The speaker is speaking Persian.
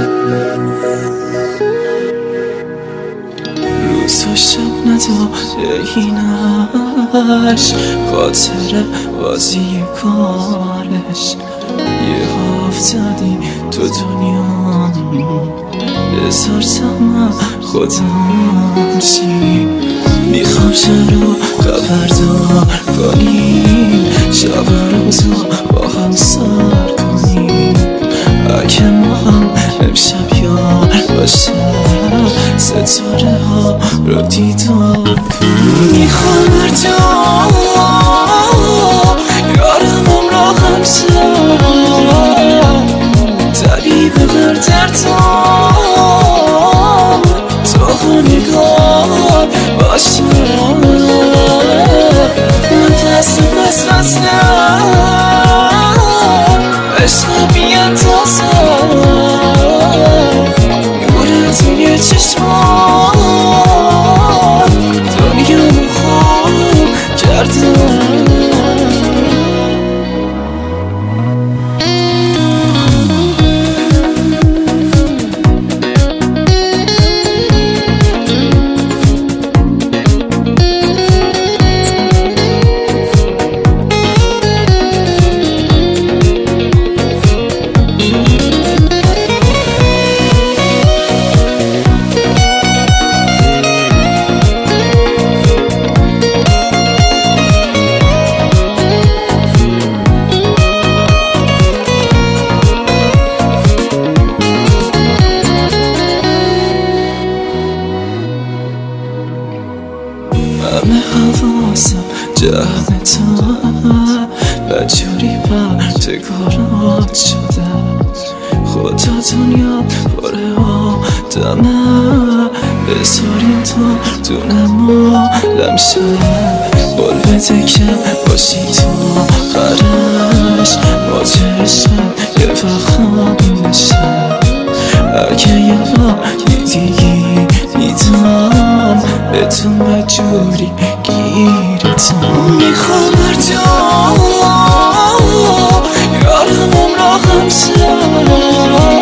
روز و شب نداره اینش خاطر بازی کارش یه افتادی تو دنیا بذار تا من خودم چی میخوام جلو خبردار کنیم شب روزو با هم سر کنیم اگه ما هم امشب یار باشه ستاره ها رو دیدار کنیم میخوام هر جا یارمم را همسر طبیب بر دردم تو نگاه باشه من دست بس بستم عشق بی‌اندازه نور توی چشمام دنیامو خوب کردم همه حواسم جمع تا بدجوری پرتگارات شده خدا دنیا پره آدمه بذاریم تا دونم آلم شه قول بده که باشی تو آخرش باجرشم یه وقت نشه اگه یه وقتی دیگی دیدم به تو مجوری گیرتم میخوام هر جا یارمم را همسر